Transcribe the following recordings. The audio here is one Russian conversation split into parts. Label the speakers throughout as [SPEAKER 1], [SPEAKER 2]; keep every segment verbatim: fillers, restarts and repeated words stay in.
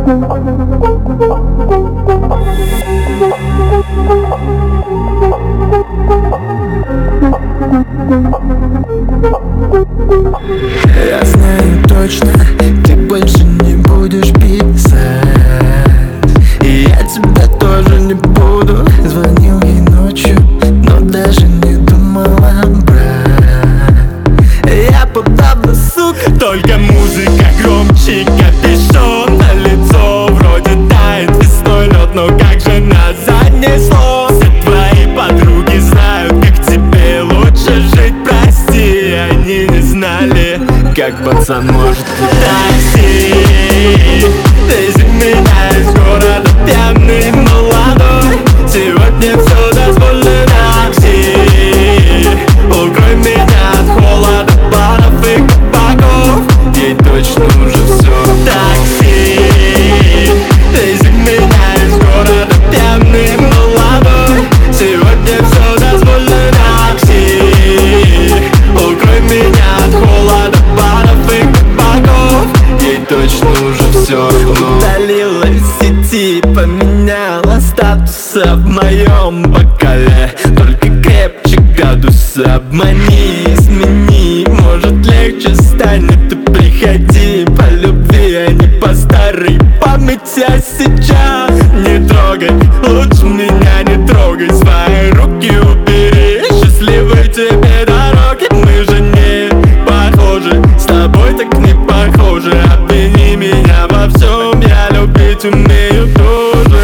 [SPEAKER 1] Я знаю точно, ты больше не будешь писать, и я тебя тоже не буду. Звонил ей ночью, но даже не думала брать. Я подавно, сука,
[SPEAKER 2] только музыка громче, капюшон на лицо. Вроде тает весной лед, но как же нас занесло? Все твои подруги знают, как тебе лучше жить, прости. Они не знали, как пацан может такси. Ты за меня из города пьяный, молодой. Сегодня все дозволено, такси. Укрой меня от холода, баров и кабаков. Ей точно уже все такси. Ты за меня из города пьяный, молодой. Сегодня все дозволено, такси. Укрой меня от холода, баров и кабаков. Ей точно уже все равно.
[SPEAKER 1] Удалила из сети, поменяла статуса в моем бокале. Только крепче градуса, обмани, измени. Может легче станет, ты приходи по любви, а не по старой памяти. А сейчас не трогай, лучше меня не трогай. Свои руки убери, счастливой тебе дороги. Мы же не похожи, с тобой так не похожи. Обвини меня во всем, я любить умею тоже.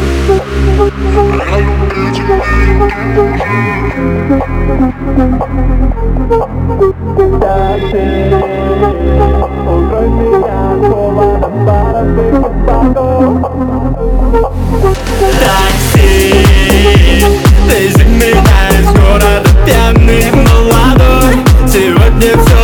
[SPEAKER 2] Такси, укрой меня от холода, баров и кабаков.
[SPEAKER 1] Такси, ты за меня из города пьяный, молодой. Сегодня все